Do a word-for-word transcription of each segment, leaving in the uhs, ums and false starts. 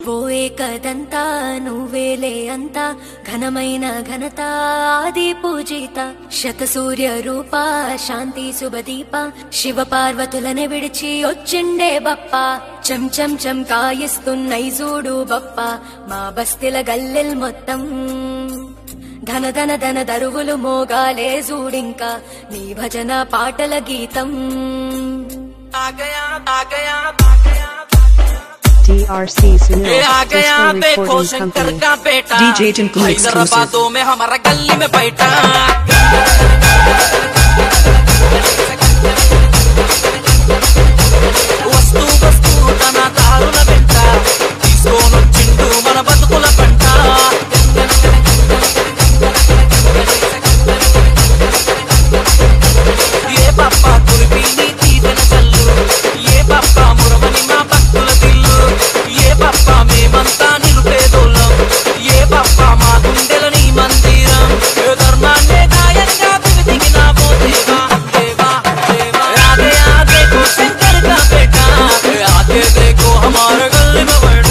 ఓ ఏకదంతా నువ్వేలే అంతా ఘనమైన ఘనత ఆది పూజిత శతసూర్య రూప శాంతి శుభదీప శివ పార్వతులనే విడిచి వచ్చిండే బప్ప చం చం చం కాయిస్తున్నై చూడు బప్ప మా బస్తిల గల్లెల్ మొత్తం ధన ధన ధన దరువులు మోగాలే చూడింకా నీ భజన పాటల గీతం D R C Sunil Disco Recording Company D J Tinku Exclusive में हमारा गली में बैठा वस्तु वस्तु तना दारुण बेंट తీసుకోను చిండు మన బతుకుల పంట ఏ పాపా కురిపి నీ తీదన చల్లు ఏ పాపా మురమని మా భక్తుల దిల్లు ఏ పాపా మేమంతా నిరుపేదోళ్ళం ఏ పాపా మా గుండెలని మందిరం ఏ ధర్మాన్నే గాయంగా దిగినావో దేవా దేవా దేవా ఆగే ఆగే కో శంకర్ का बेटा आगे देखो हमारे गली में बैठा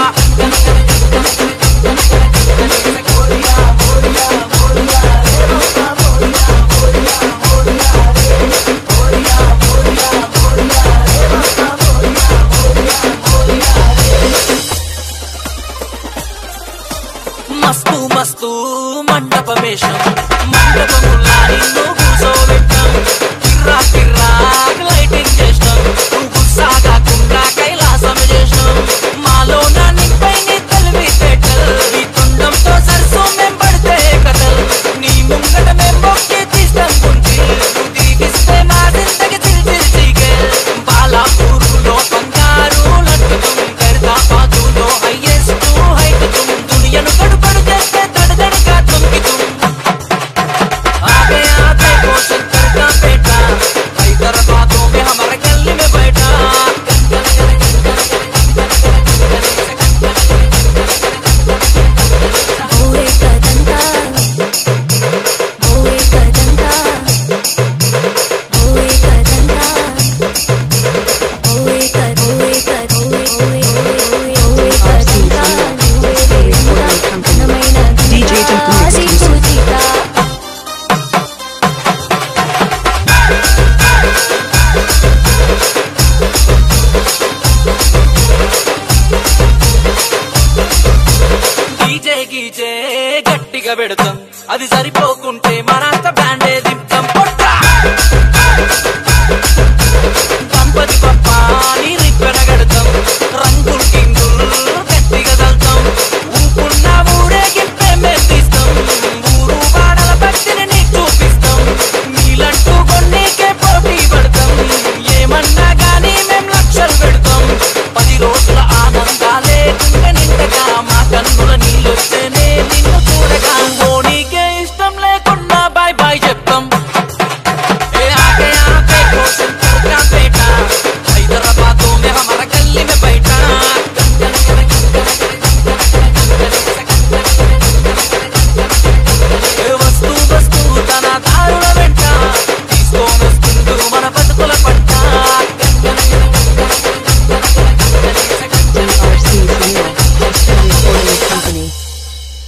మస్తు మస్తు మండప వేషం మండపములా నిన్ను కూసోబెట్టాం కిర్రా కిర్రా లైటింగ్ చేసినాం నువ్వు సాగకుండా కైలాసం చేసినాం మాలో నా నింపై నీ తెలివి తేటల్ నీ తుండంతో సరసు మేం పడితే కథల్ నీ ముంగట మేం మొక్కి తీస్తాం గుంటి నువ్వు తిరిగిస్తే మా జిందగి చిల్ చిల్ చిగల్ బాలాపూరులో బంగారు లడ్డుతుం ఖైరతాబాదులో హైయెస్ట్ హైట్ తుం దునియను గడుపడు చేస్తే దడదడగా తుంకితుం आगे आगे को शंकर का बेटा हैदराबादों में हमारे गली में बैठा ओ ఏకదంతా ఓ ఏకదంతా ఓ ఏకదంతా ఓ ఏక ఓ ఏక ఓ ఏకదంతా నువ్వేలే అంతా ఘనమైన D J Tinku Aadi Exclusive Poojitha DJ గీజే గట్టిగా పెడతాం అది సరిపోకుంటే మనంత బ్యాండ్